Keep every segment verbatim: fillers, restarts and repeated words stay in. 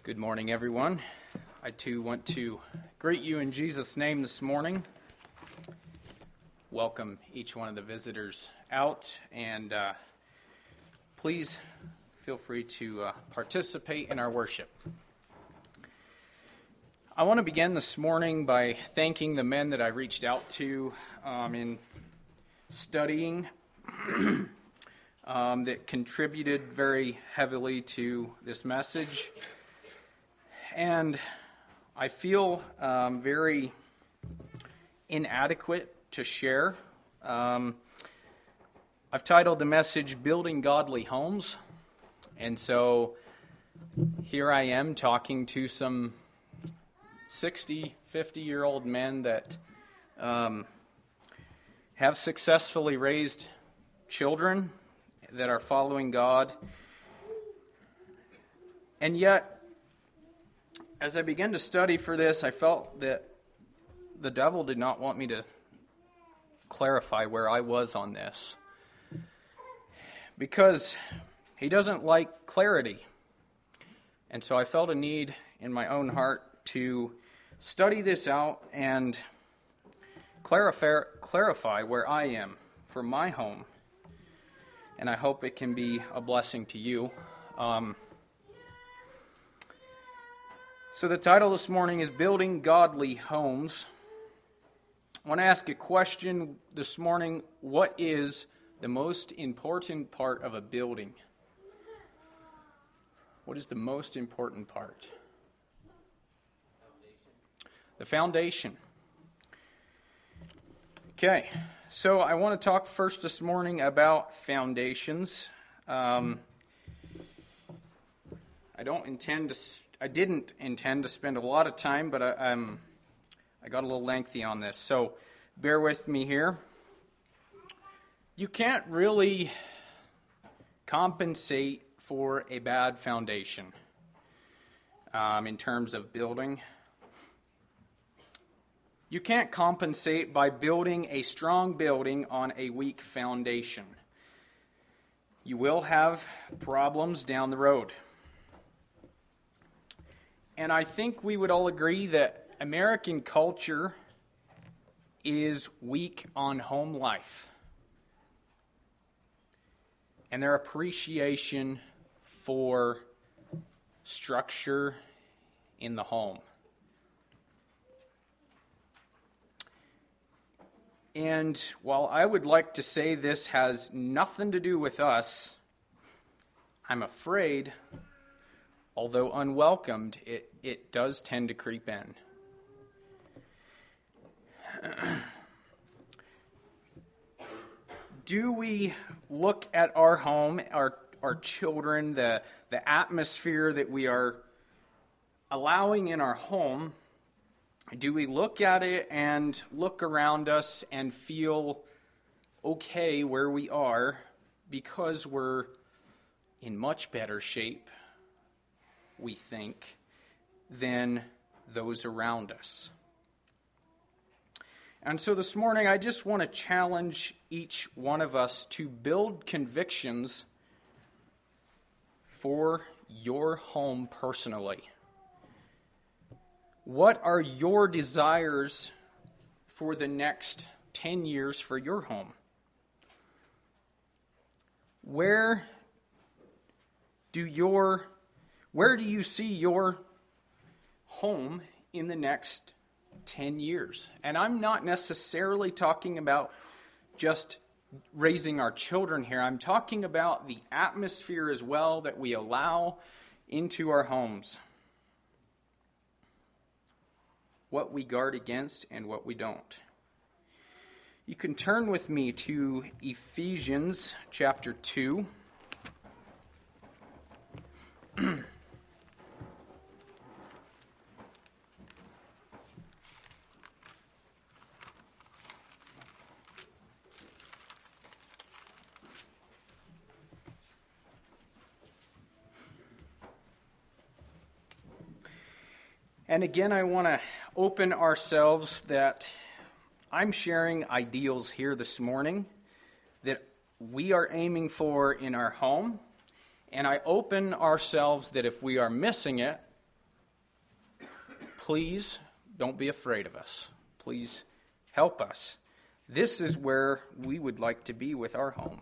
Good morning, everyone. I too want to greet you in Jesus' name this morning. Welcome each one of the visitors out, and uh, please feel free to uh, participate in our worship. I want to begin this morning by thanking the men that I reached out to um, in studying um, that contributed very heavily to this message. And I feel um, very inadequate to share. Um, I've titled the message, Building Godly Homes. And so here I am talking to some sixty, fifty-year-old men that um, have successfully raised children that are following God. And yet, as I began to study for this, I felt that the devil did not want me to clarify where I was on this, because he doesn't like clarity. And so I felt a need in my own heart to study this out and clarify, clarify where I am for my home. And I hope it can be a blessing to you. Um, So the title this morning is Building Godly Homes. I want to ask a question this morning. What is the most important part of a building? What is the most important part? The foundation. Okay, so I want to talk first this morning about foundations. Um, I don't intend to... I didn't intend to spend a lot of time, but I, um, I got a little lengthy on this, so bear with me here. You can't really compensate for a bad foundation um, in terms of building. You can't compensate by building a strong building on a weak foundation. You will have problems down the road. And I think we would all agree that American culture is weak on home life and their appreciation for structure in the home. And while I would like to say this has nothing to do with us, I'm afraid, although unwelcomed, it, it does tend to creep in. Do we look at our home, our our children, the, the atmosphere that we are allowing in our home, do we look at it and look around us and feel okay where we are because we're in much better shape, we think, than those around us? And so this morning, I just want to challenge each one of us to build convictions for your home personally. What are your desires for the next ten years for your home? Where do your Where do you see your home in the next ten years? And I'm not necessarily talking about just raising our children here. I'm talking about the atmosphere as well that we allow into our homes. What we guard against and what we don't. You can turn with me to Ephesians chapter two. And again, I want to open ourselves that I'm sharing ideals here this morning that we are aiming for in our home. And I open ourselves that if we are missing it, please don't be afraid of us. Please help us. This is where we would like to be with our home.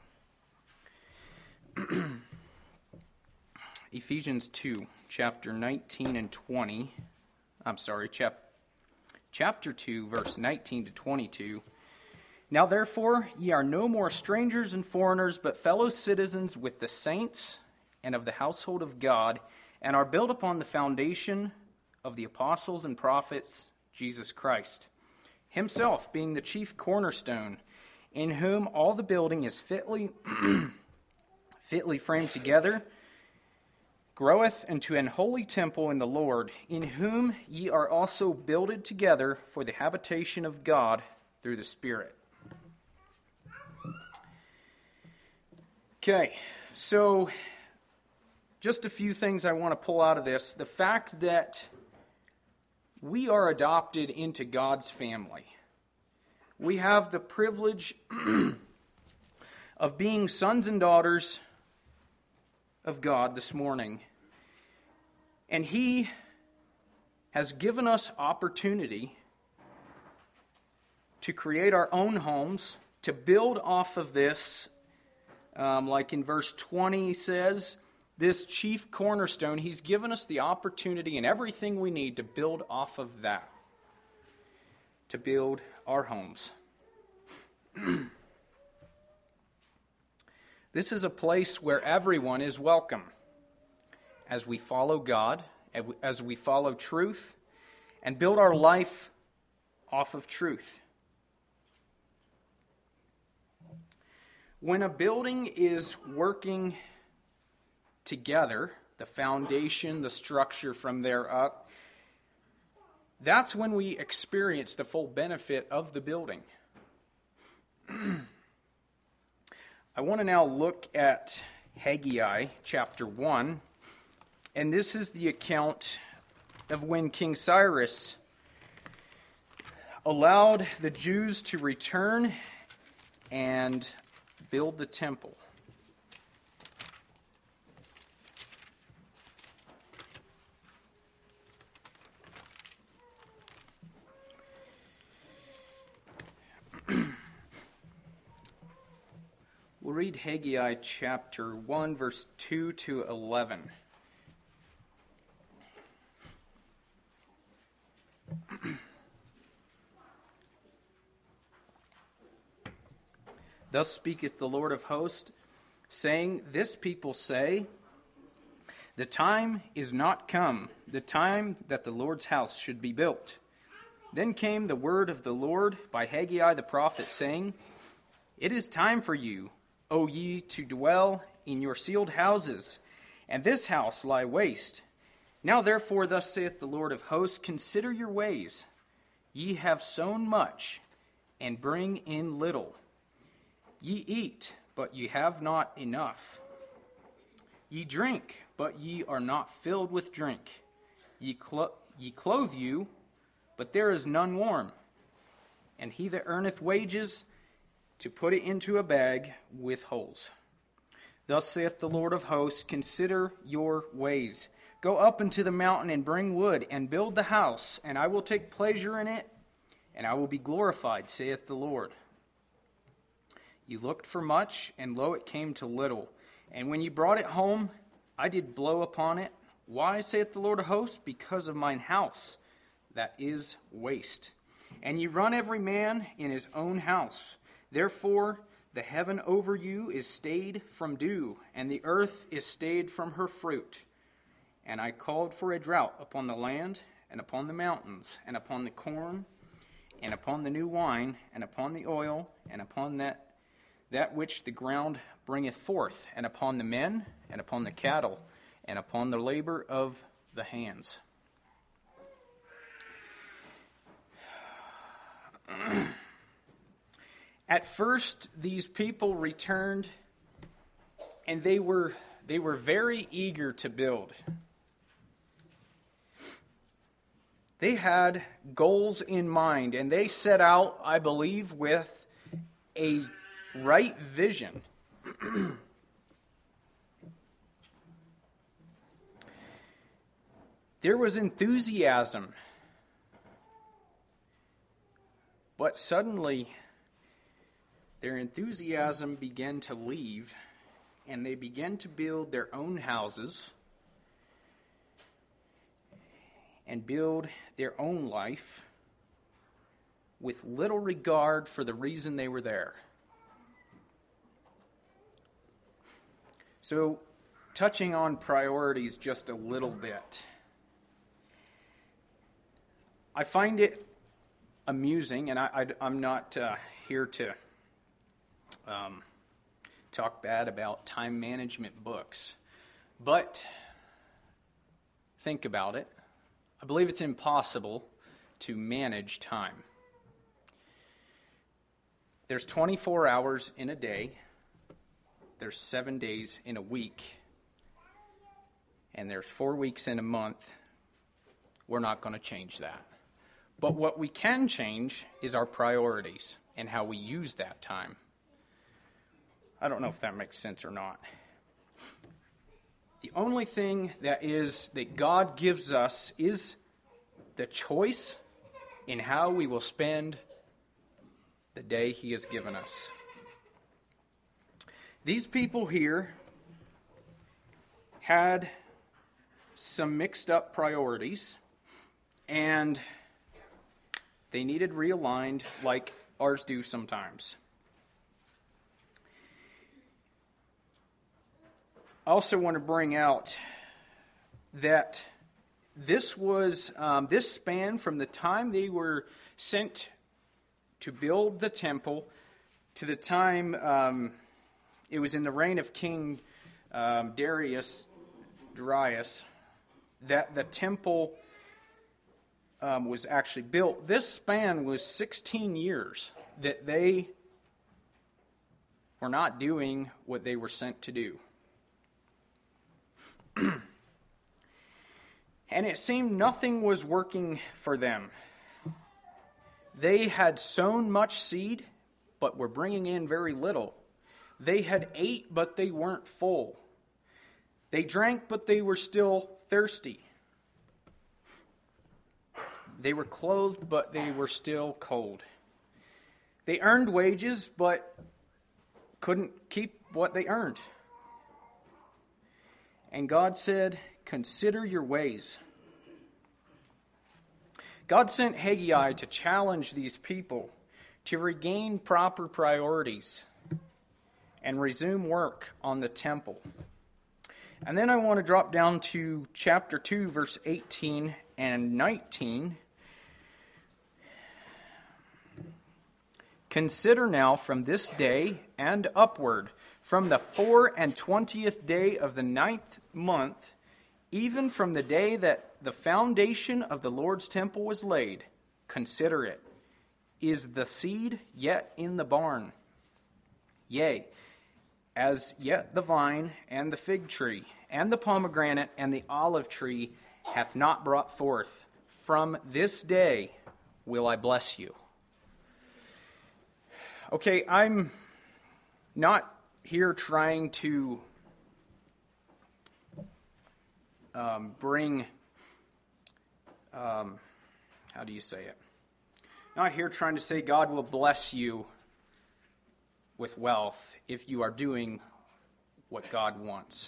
Ephesians two, chapter nineteen and twenty. I'm sorry, chap, chapter two, verse nineteen to twenty-two. Now therefore, ye are no more strangers and foreigners, but fellow citizens with the saints and of the household of God, and are built upon the foundation of the apostles and prophets, Jesus Christ, himself being the chief cornerstone, in whom all the building is fitly, fitly framed together, groweth into an holy temple in the Lord, in whom ye are also builded together for the habitation of God through the Spirit. Okay, so just a few things I want to pull out of this. The fact that we are adopted into God's family. We have the privilege of being sons and daughters of God this morning. And He has given us opportunity to create our own homes, to build off of this, um, like in verse twenty says, this chief cornerstone. He's given us the opportunity and everything we need to build off of that, to build our homes. This is a place where everyone is welcome as we follow God, as we follow truth, and build our life off of truth. When a building is working together, the foundation, the structure from there up, that's when we experience the full benefit of the building. I want to now look at Haggai chapter one, and this is the account of when King Cyrus allowed the Jews to return and build the temple. We'll read Haggai chapter one, verse two to eleven. Thus speaketh the Lord of hosts, saying, This people say, The time is not come, the time that the Lord's house should be built. Then came the word of the Lord by Haggai the prophet, saying, It is time for you, O ye, to dwell in your sealed houses, and this house lie waste. Now therefore, thus saith the Lord of hosts, Consider your ways. Ye have sown much, and bring in little. Ye eat, but ye have not enough. Ye drink, but ye are not filled with drink. Ye, clo- ye clothe you, but there is none warm. And he that earneth wages, to put it into a bag with holes. Thus saith the Lord of hosts, Consider your ways. Go up into the mountain and bring wood, and build the house, and I will take pleasure in it, and I will be glorified, saith the Lord. You looked for much, and lo, it came to little. And when you brought it home, I did blow upon it. Why, saith the Lord of hosts? Because of mine house, that is waste. And ye run every man in his own house. Therefore, the heaven over you is stayed from dew, and the earth is stayed from her fruit. And I called for a drought upon the land, and upon the mountains, and upon the corn, and upon the new wine, and upon the oil, and upon that that which the ground bringeth forth, and upon the men, and upon the cattle, and upon the labor of the hands. At first, these people returned, and they were they were very eager to build. They had goals in mind, and they set out, I believe, with a right vision. There was enthusiasm But suddenly, their enthusiasm began to leave, and they began to build their own houses and build their own life with little regard for the reason they were there. So, touching on priorities just a little bit, I find it amusing, and I, I, I'm not uh, here to um, talk bad about time management books, but think about it. I believe it's impossible to manage time. There's twenty-four hours in a day. There's seven days in a week. And there's four weeks in a month. We're not going to change that. But what we can change is our priorities and how we use that time. I don't know if that makes sense or not. The only thing that is that God gives us is the choice in how we will spend the day He has given us. These people here had some mixed up priorities, and they needed realigned like ours do sometimes. I also want to bring out that this was um, this span from the time they were sent to build the temple to the time um, it was in the reign of King um, Darius, Darius, that the temple um, was actually built. This span was sixteen years that they were not doing what they were sent to do. And it seemed nothing was working for them. They had sown much seed, but were bringing in very little. They had ate, but they weren't full. They drank, but they were still thirsty. They were clothed, but they were still cold. They earned wages, but couldn't keep what they earned. And God said, "Consider your ways." God sent Haggai to challenge these people to regain proper priorities and resume work on the temple. And then I want to drop down to chapter two, verse eighteen and nineteen. "Consider now from this day and upward, from the four and twentieth day of the ninth month, even from the day that the foundation of the Lord's temple was laid, consider it. Is the seed yet in the barn? Yea, as yet the vine and the fig tree and the pomegranate and the olive tree hath not brought forth. From this day will I bless you." Okay, I'm not here trying to um, bring, um, how do you say it? Not here trying to say God will bless you with wealth if you are doing what God wants.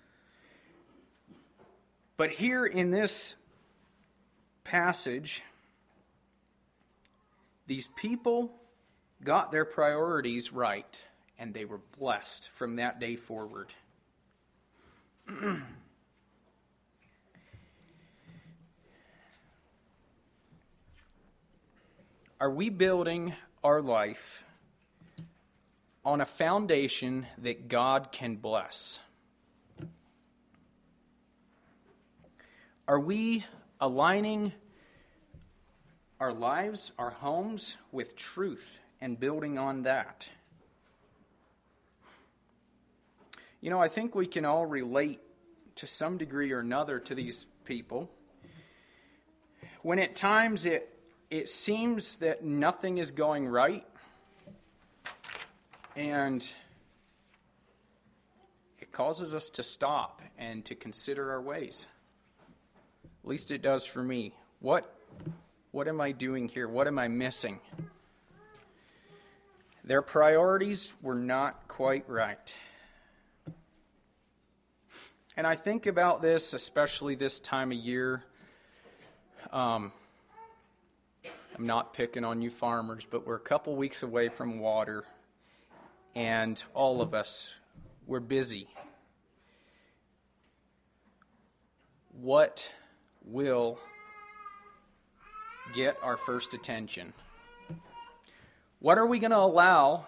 But here in this passage, these people got their priorities right, and they were blessed from that day forward. Are we building our life on a foundation that God can bless? Are we aligning our lives, our homes, with truth and building on that? You know, I think we can all relate to some degree or another to these people. When at times it it seems that nothing is going right, and it causes us to stop and to consider our ways. At least it does for me. What what am I doing here? What am I missing? Their priorities were not quite right. And I think about this, especially this time of year. Um, I'm not picking on you farmers, but we're a couple weeks away from water, and all of us, we're busy. What will get our first attention? What are we going to allow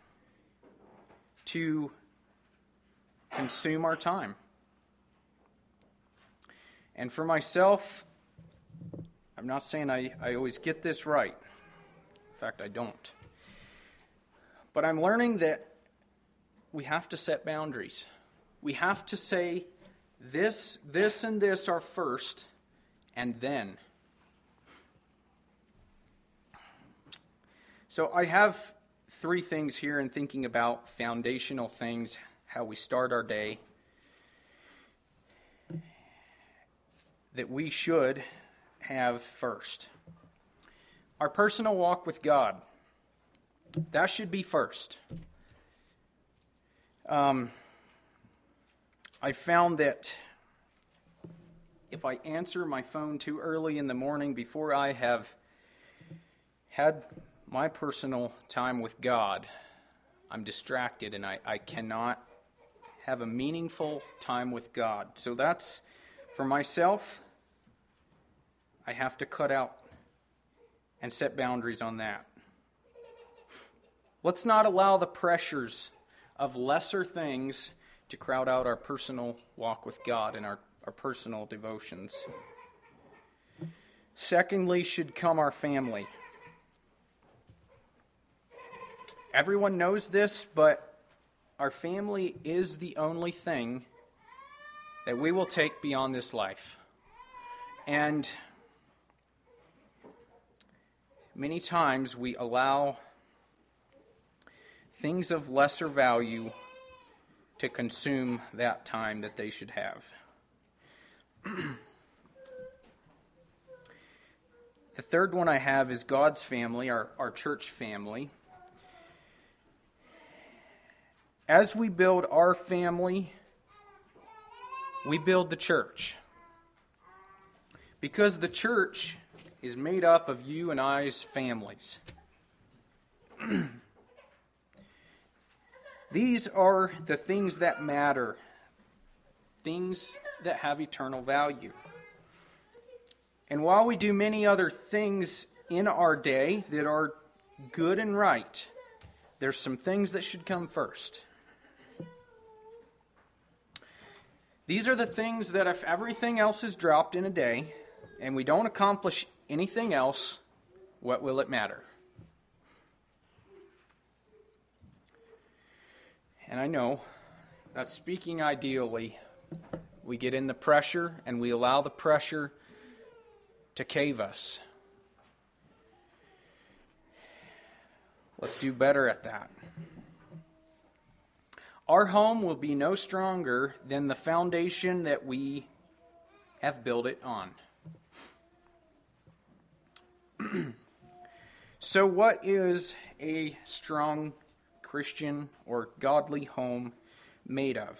to consume our time? And for myself, I'm not saying I, I always get this right. In fact, I don't. But I'm learning that we have to set boundaries. We have to say, this, this, and this are first, and then. So I have three things here in thinking about foundational things, how we start our day, that we should have first. Our personal walk with God. That should be first. Um, I found that if I answer my phone too early in the morning before I have had my personal time with God, I'm distracted and I, I cannot have a meaningful time with God. So that's, for myself, I have to cut out and set boundaries on that. Let's not allow the pressures of lesser things to crowd out our personal walk with God and our, our personal devotions. Secondly, should come our family. Everyone knows this, but our family is the only thing that we will take beyond this life. And many times we allow things of lesser value to consume that time that they should have. The third one I have is God's family, our, our church family. As we build our family, we build the church. Because the church is made up of you and I's families. These are the things that matter, things that have eternal value. And while we do many other things in our day that are good and right, there's some things that should come first. These are the things that if everything else is dropped in a day and we don't accomplish anything else, what will it matter? And I know that speaking ideally, we get in the pressure and we allow the pressure to cave us. Let's do better at that. Our home will be no stronger than the foundation that we have built it on. So what is a strong Christian or godly home made of?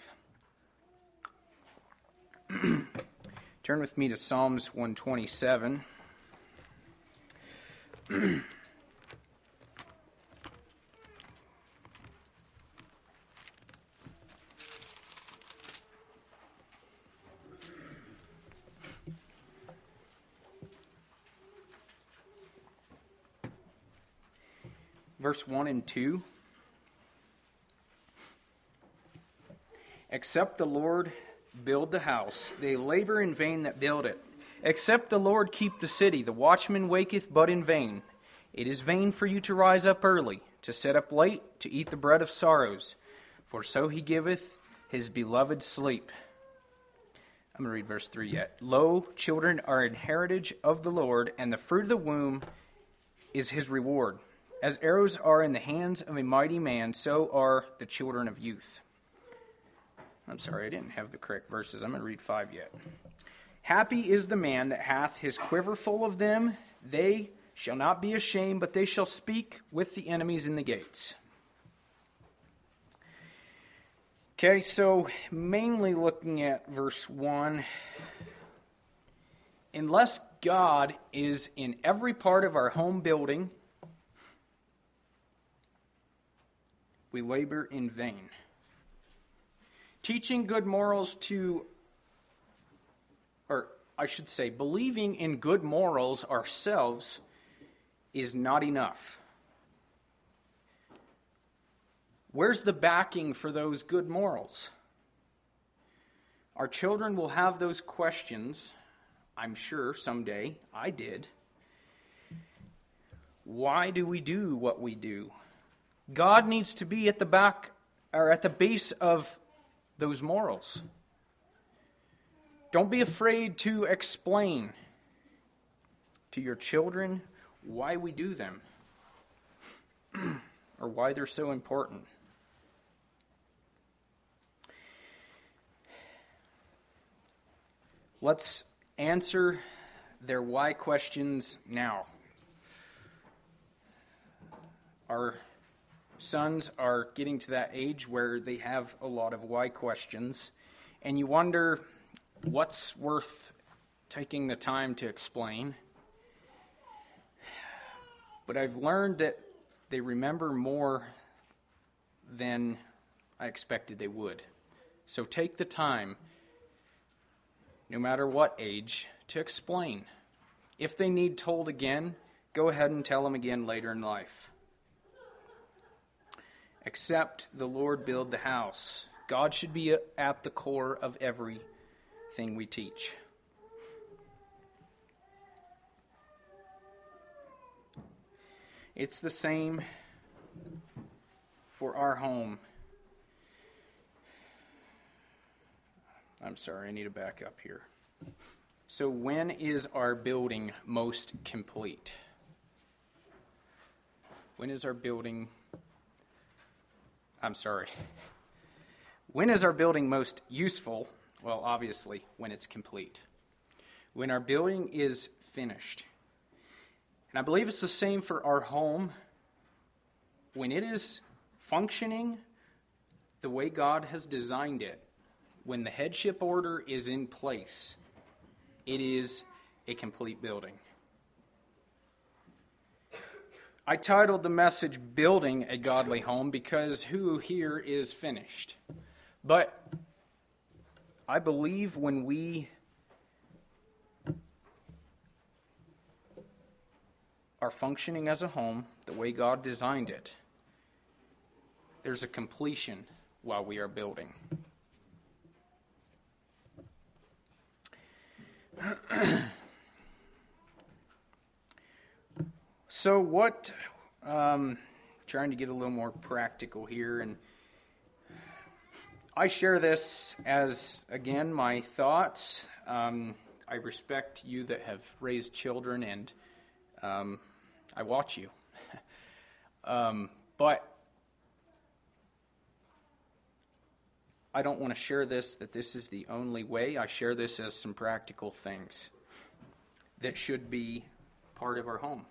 Turn with me to Psalms one twenty-seven. Verse one and two. Except the Lord build the house, they labor in vain that build it. Except the Lord keep the city, the watchman waketh but in vain. It is vain for you to rise up early, to sit up late, to eat the bread of sorrows. For so he giveth his beloved sleep. I'm going to read verse three yet. Lo, children are an heritage of the Lord, and the fruit of the womb is his reward. As arrows are in the hands of a mighty man, so are the children of youth. I'm sorry, I didn't have the correct verses. I'm going to read five yet. Happy is the man that hath his quiver full of them. They shall not be ashamed, but they shall speak with the enemies in the gates. Okay, so mainly looking at verse one. Unless God is in every part of our home building, we labor in vain. Teaching good morals to, or I should say, believing in good morals ourselves is not enough. Where's the backing for those good morals? Our children will have those questions, I'm sure someday. I did. Why do we do what we do? God needs to be at the back or at the base of those morals. Don't be afraid to explain to your children why we do them or why they're so important. Let's answer their why questions now. Our sons are getting to that age where they have a lot of why questions, and you wonder what's worth taking the time to explain. But I've learned that they remember more than I expected they would. So take the time, no matter what age, to explain. If they need told again, go ahead and tell them again later in life. Except the Lord build the house. God should be at the core of everything we teach. It's the same for our home. I'm sorry, I need to back up here. So when is our building most complete? When is our building... I'm sorry. When is our building most useful? Well, obviously, when it's complete. When our building is finished. And I believe it's the same for our home. When it is functioning the way God has designed it, when the headship order is in place, it is a complete building. I titled the message, Building a Godly Home, because who here is finished? But I believe when we are functioning as a home the way God designed it, there's a completion while we are building. So what, um, trying to get a little more practical here, and I share this as, again, my thoughts. Um, I respect you that have raised children, and um, I watch you. um, but I don't want to share this, that this is the only way. I share this as some practical things that should be part of our home.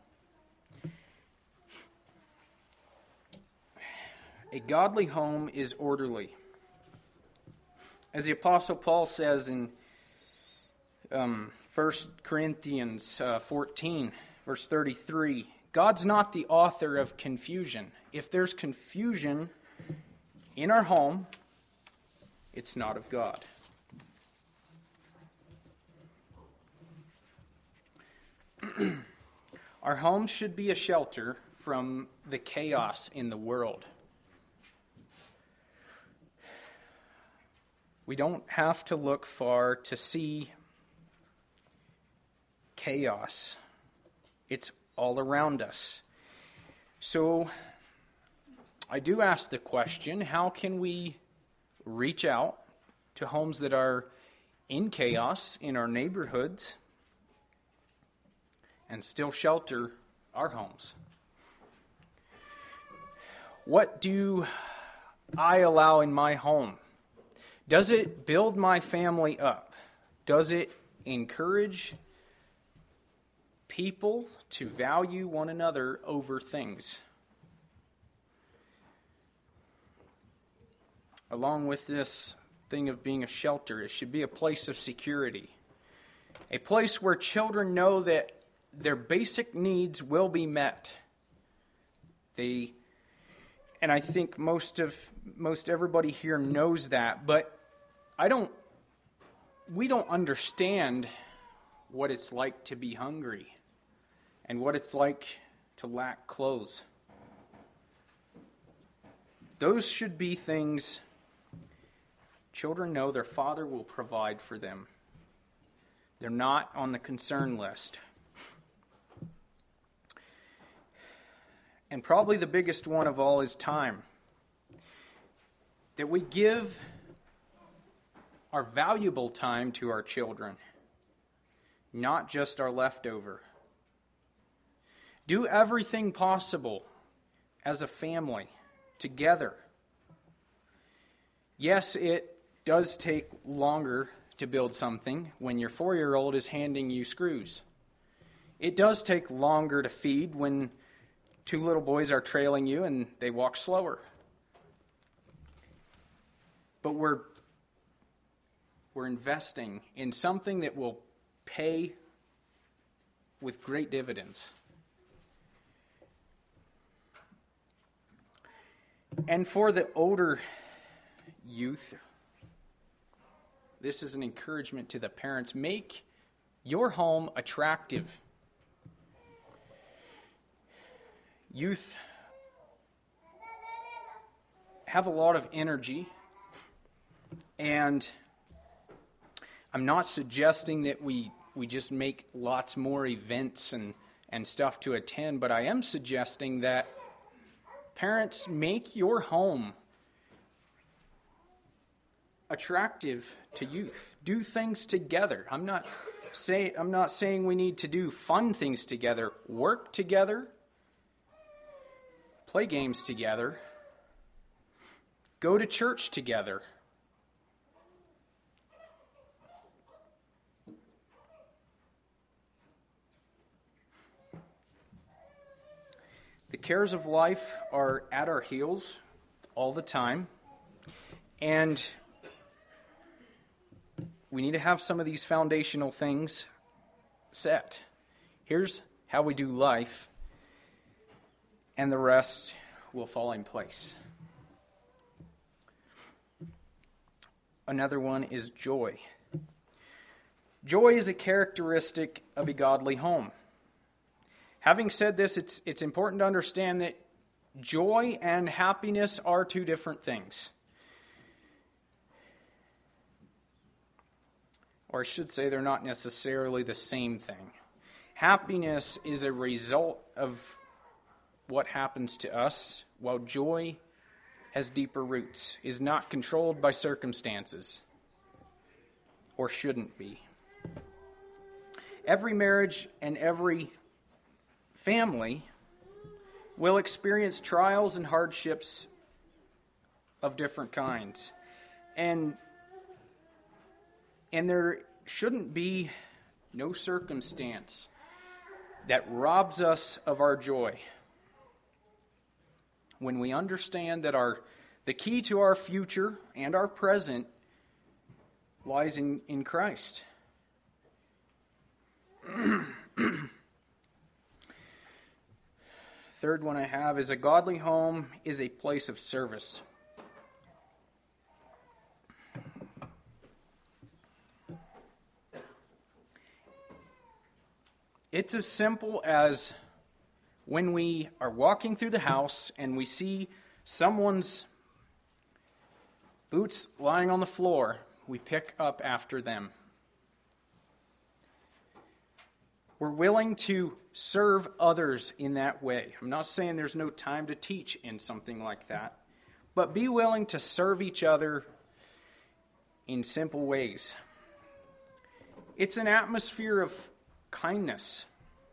A godly home is orderly. As the Apostle Paul says in um, First Corinthians uh, fourteen, verse thirty-three, God's not the author of confusion. If there's confusion in our home, it's not of God. Our home should be a shelter from the chaos in the world. We don't have to look far to see chaos. It's all around us. So I do ask the question, how can we reach out to homes that are in chaos in our neighborhoods and still shelter our homes? What do I allow in my home? Does it build my family up? Does it encourage people to value one another over things? along with this thing of being a shelter, it should be a place of security. A place where children know that their basic needs will be met. They, and I think most of most everybody here knows that, but I don't we don't understand what it's like to be hungry and what it's like to lack clothes. Those should be things children know their father will provide for them. They're not on the concern list. And probably the biggest one of all is time. That we give our valuable time to our children, not just our leftover. Do everything possible as a family, together. Yes, it does take longer to build something when your four-year-old is handing you screws. It does take longer to feed when two little boys are trailing you and they walk slower. But we're we're investing in something that will pay with great dividends. And for the older youth, this is an encouragement to the parents. Make your home attractive. Youth have a lot of energy, and I'm not suggesting that we, we just make lots more events and, and stuff to attend, but I am suggesting that parents, make your home attractive to youth. Do things together. I'm not say I'm not saying we need to do fun things together. Work together. Play games together. Go to church together. The cares of life are at our heels all the time, and we need to have some of these foundational things set. Here's how we do life, and the rest will fall in place. Another one is joy. Joy is a characteristic of a godly home. Having said this, it's it's important to understand that joy and happiness are two different things. Or I should say they're not necessarily the same thing. Happiness is a result of what happens to us, while joy has deeper roots, is not controlled by circumstances, or shouldn't be. Every marriage and every family will experience trials and hardships of different kinds. And, and there shouldn't be no circumstance that robs us of our joy. When we understand that our the key to our future and our present lies in, in Christ. Third one I have is a godly home is a place of service. It's as simple as when we are walking through the house and we see someone's boots lying on the floor, we pick up after them. We're willing to serve others in that way. I'm not saying there's no time to teach in something like that, but be willing to serve each other in simple ways. It's an atmosphere of kindness,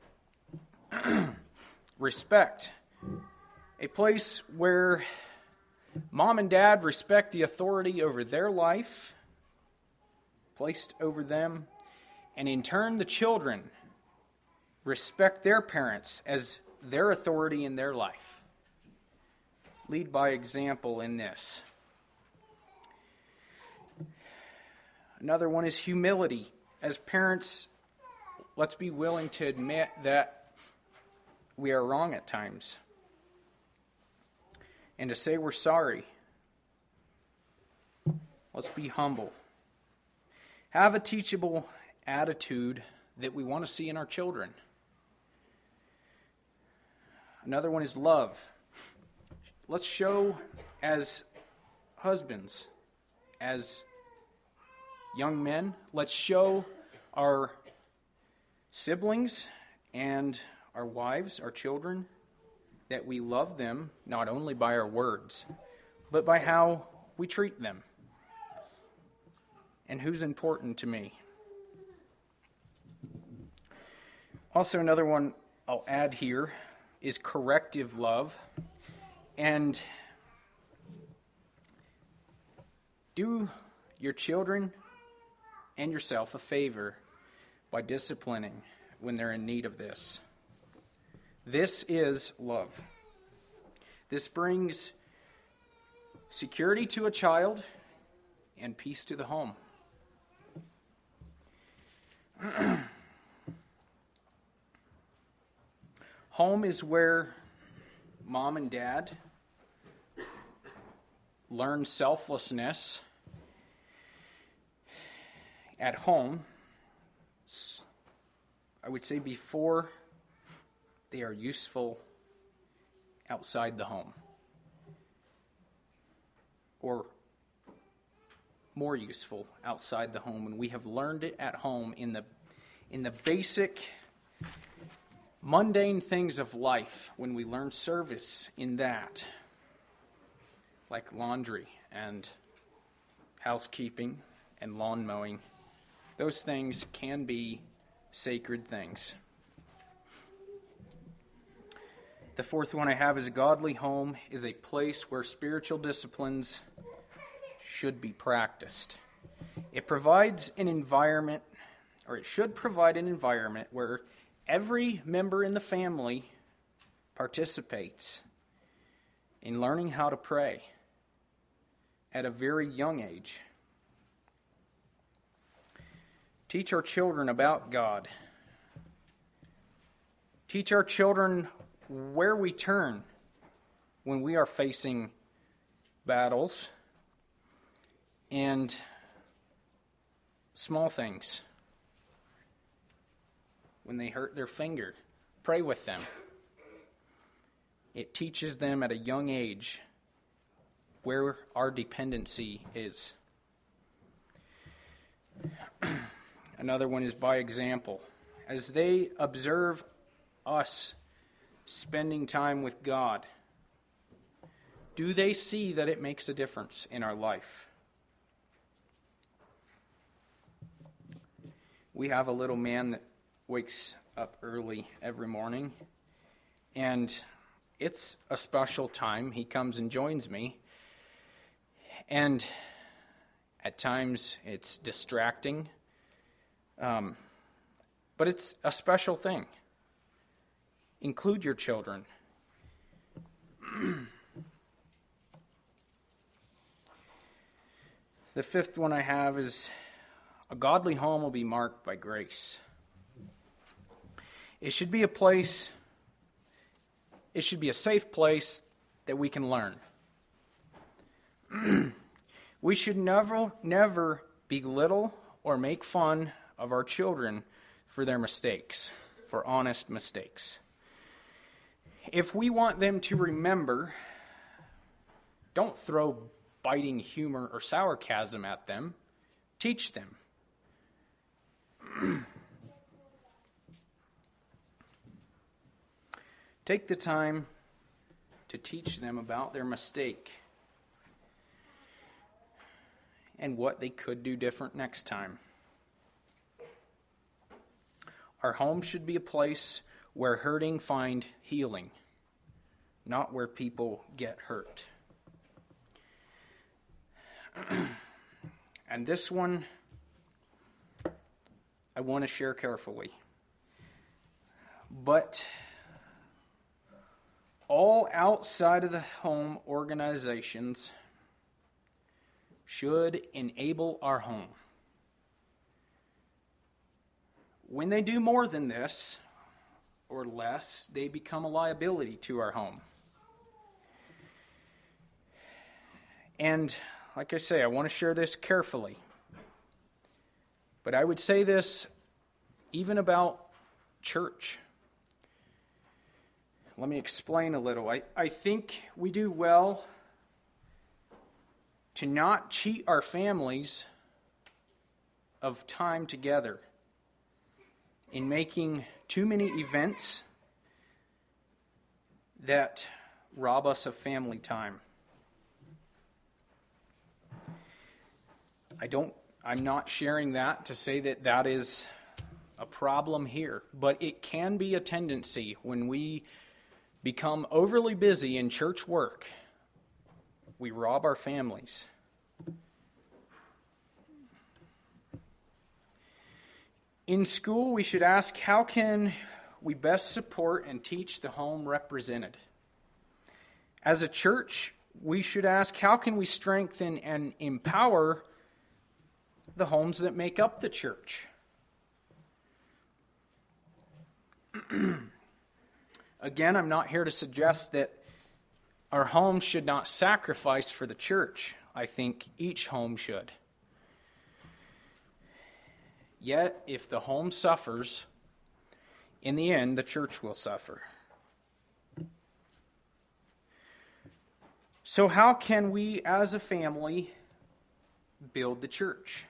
respect, a place where mom and dad respect the authority over their life, placed over them, and in turn the children respect their parents as their authority in their life. Lead by example in this. Another one is humility. As parents, let's be willing to admit that we are wrong at times and to say we're sorry. Let's be humble. Have a teachable attitude that we want to see in our children. Another one is love. Let's show as husbands, as young men, let's show our siblings and our wives, our children, that we love them not only by our words, but by how we treat them and who's important to me. Also, another one I'll add here is corrective love. And do your children and yourself a favor by disciplining when they're in need of this. This is love. This brings security to a child and peace to the home. Home is where mom and dad learn selflessness. At home, I would say before they are useful outside the home, or more useful outside the home, when we have learned it at home in the in the basic mundane things of life, when we learn service in that, like laundry and housekeeping and lawn mowing. Those things can be sacred things. The fourth one I have is a godly home is a place where spiritual disciplines should be practiced. It provides an environment, or it should provide an environment where every member in the family participates in learning how to pray at a very young age. Teach our children about God. Teach our children where we turn when we are facing battles and small things. When they hurt their finger, pray with them. It teaches them at a young age where our dependency is. Another one is by example. As they observe us spending time with God, do they see that it makes a difference in our life? We have a little man that wakes up early every morning, and it's a special time. He comes and joins me, and at times it's distracting. Um, but it's a special thing. Include your children. The fifth one I have is a godly home will be marked by grace. It should be a place, it should be a safe place that we can learn. We should never, never belittle or make fun of our children for their mistakes, for honest mistakes. If we want them to remember, don't throw biting humor or sarcasm at them. Teach them. Take the time to teach them about their mistake and what they could do different next time. Our home should be a place where hurting find healing, not where people get hurt. And this one I want to share carefully. But all outside of the home organizations should enable our home. When they do more than this, or less, they become a liability to our home. And like I say, I want to share this carefully. But I would say this even about church. Let me explain a little. I, I think we do well to not cheat our families of time together in making too many events that rob us of family time. I don't, I'm not sharing that to say that that is a problem here, but it can be a tendency when we become overly busy in church work. We rob our families. In school, we should ask, how can we best support and teach the home represented? As a church, we should ask, how can we strengthen and empower the homes that make up the church? Again, I'm not here to suggest that our homes should not sacrifice for the church. I think each home should. Yet, if the home suffers, in the end, the church will suffer. So how can we, as a family, build the church?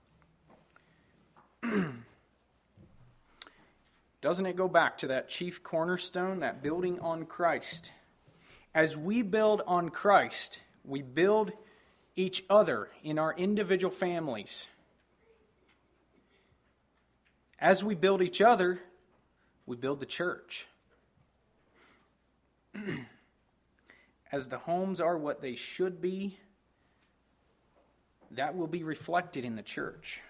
Doesn't it go back to that chief cornerstone, that building on Christ? As we build on Christ, we build each other in our individual families. As we build each other, we build the church. As the homes are what they should be, that will be reflected in the church.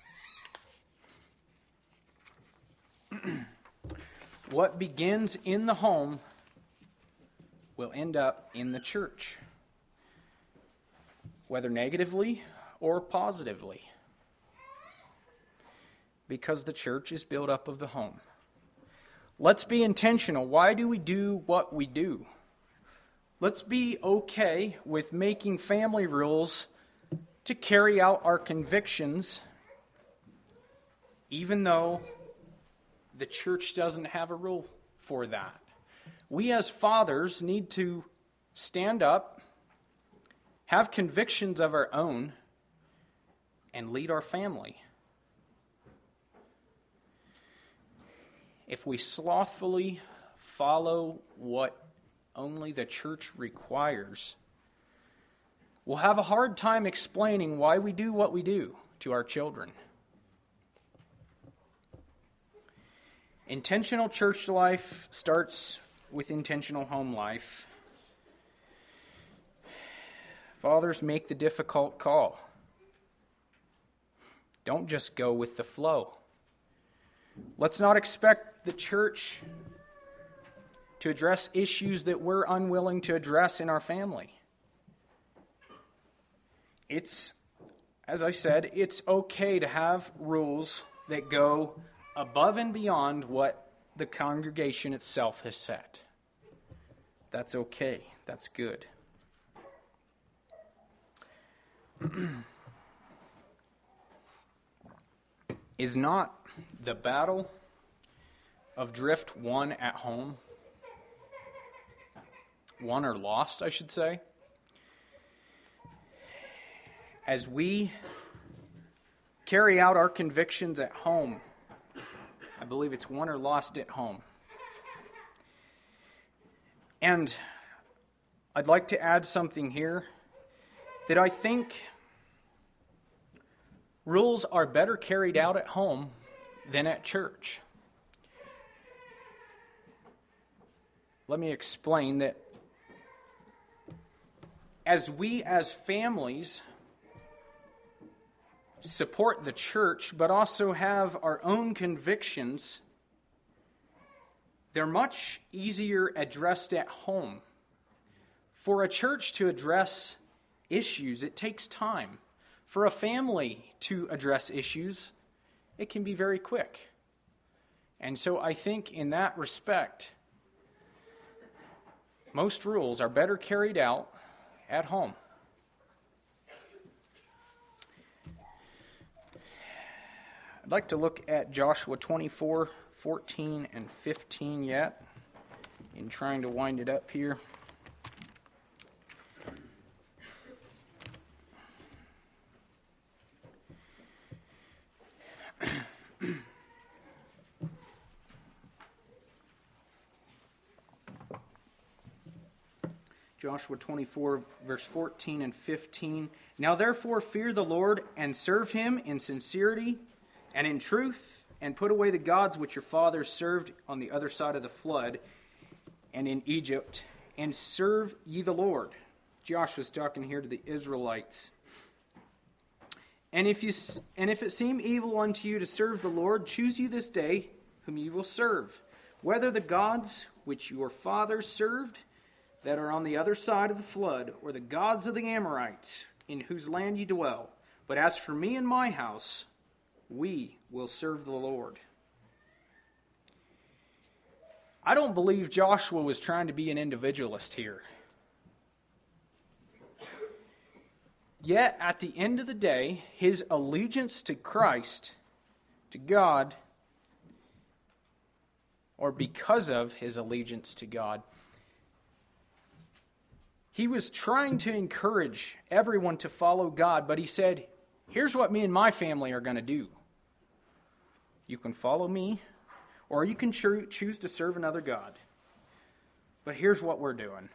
What begins in the home will end up in the church, whether negatively or positively, because the church is built up of the home. Let's be intentional. Why do we do what we do? Let's be okay with making family rules to carry out our convictions, even though the church doesn't have a rule for that. We as fathers need to stand up, have convictions of our own, and lead our family. If we slothfully follow what only the church requires, we'll have a hard time explaining why we do what we do to our children. Intentional church life starts with intentional home life. Fathers, make the difficult call. Don't just go with the flow. Let's not expect the church to address issues that we're unwilling to address in our family. It's, as I said, it's okay to have rules that go above and beyond what the congregation itself has set. That's okay. That's good. Is not the battle of drift won at home? Won or lost, I should say. As we carry out our convictions at home, I believe it's won or lost at home. And I'd like to add something here that I think rules are better carried out at home than at church. Let me explain that as we as families support the church, but also have our own convictions, they're much easier addressed at home. For a church to address issues, it takes time. For a family to address issues, it can be very quick. And so I think in that respect, most rules are better carried out at home. I'd like to look at Joshua twenty-four, fourteen, and fifteen yet, in trying to wind it up here. Joshua twenty-four, verse fourteen and fifteen. Now therefore fear the Lord, and serve him in sincerity and in truth, and put away the gods which your fathers served on the other side of the flood and in Egypt, and serve ye the Lord. Joshua's talking here to the Israelites. And if you and if it seem evil unto you to serve the Lord, choose you this day whom you will serve, whether the gods which your fathers served that are on the other side of the flood, or the gods of the Amorites, in whose land ye dwell. But as for me and my house, we will serve the Lord. I don't believe Joshua was trying to be an individualist here. Yet, at the end of the day, his allegiance to Christ, to God, or because of his allegiance to God, he was trying to encourage everyone to follow God, but he said, here's what me and my family are going to do. You can follow me, or you can cho- choose to serve another God. But here's what we're doing.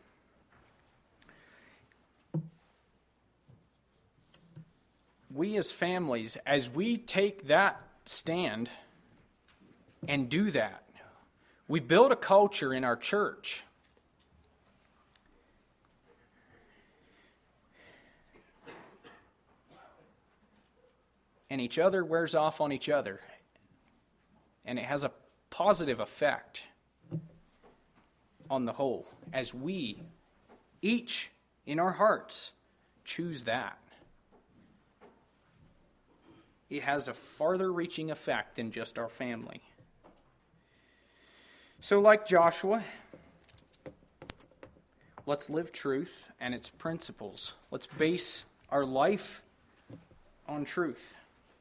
We as families, as we take that stand and do that, we build a culture in our church. And each other wears off on each other. And it has a positive effect on the whole, as we, each in our hearts, choose that. It has a farther reaching effect than just our family. So like Joshua, let's live truth and its principles. Let's base our life on truth.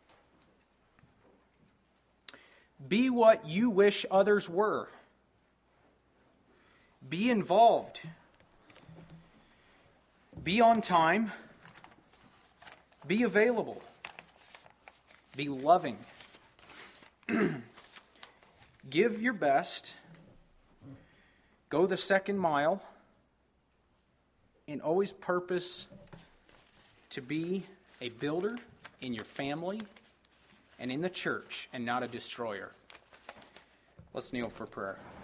Be what you wish others were. Be involved. Be on time. Be available. Be loving. Give your best. Go the second mile. And always purpose to be a builder in your family and in the church, and not a destroyer. Let's kneel for prayer.